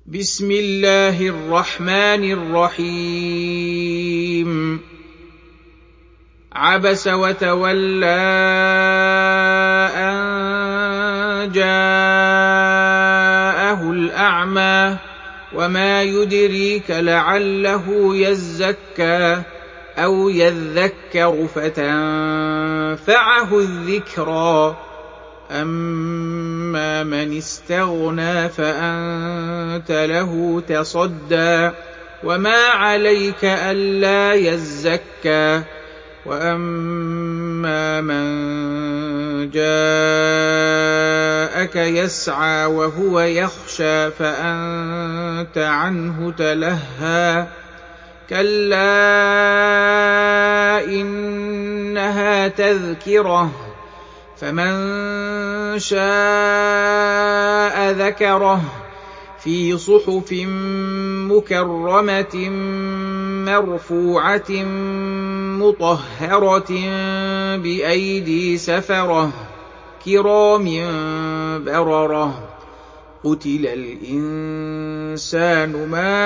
بسم الله الرحمن الرحيم عبس وتولى أن جاءه الأعمى وما يدريك لعله يزكى أو يذكر فتنفعه الذكرى أما من استغنى فأنت له تصدى وما عليك ألا يزكى وأما من جاءك يسعى وهو يخشى فأنت عنه تلهى كلا إنها تذكرة فمن شاء ذكره في صحف مكرمة مرفوعة مطهرة بأيدي سفرة كرام بررة قتل الإنسان ما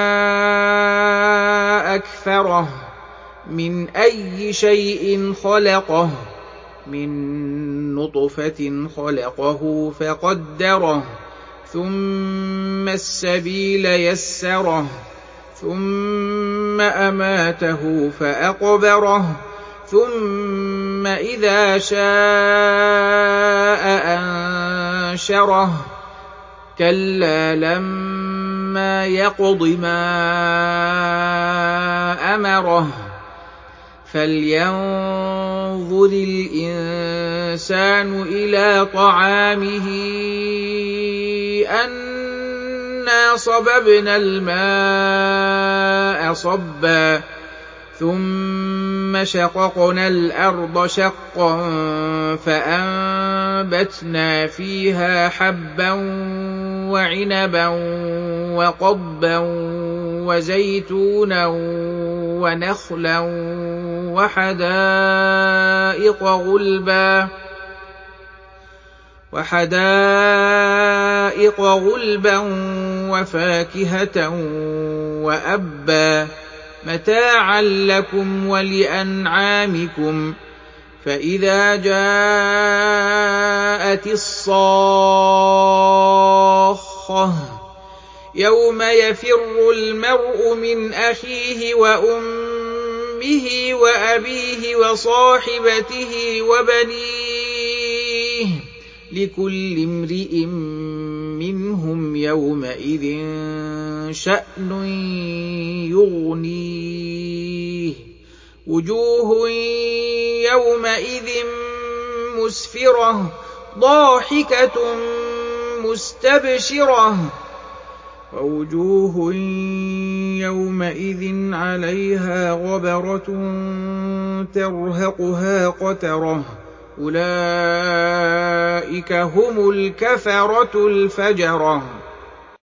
أكفره من أي شيء خلقه من نطفة خلقه فقدره ثم السبيل يسره ثم أماته فأقبره ثم إذا شاء أنشره كلا لما يقض ما أمره فلينظر الإنسان إلى طعامه أنا صببنا الماء صبا ثم شققنا الأرض شقا فأنبتنا فيها حبا وعنبا وقضبا وزيتونا ونخلا وحدائق غلبا وفاكهة وأبا متاعا لكم ولأنعامكم فإذا جاءت الصاخة يوم يفر المرء من أخيه وأمه وأبيه وصاحبته وبنيه لكل امرئ منهم يومئذ شأن يغنيه وجوه يومئذ مسفرة ضاحكة مستبشرة ووجوه يومئذ عليها غبرة ترهقها قترة أولئك هم الكفرة الفجرة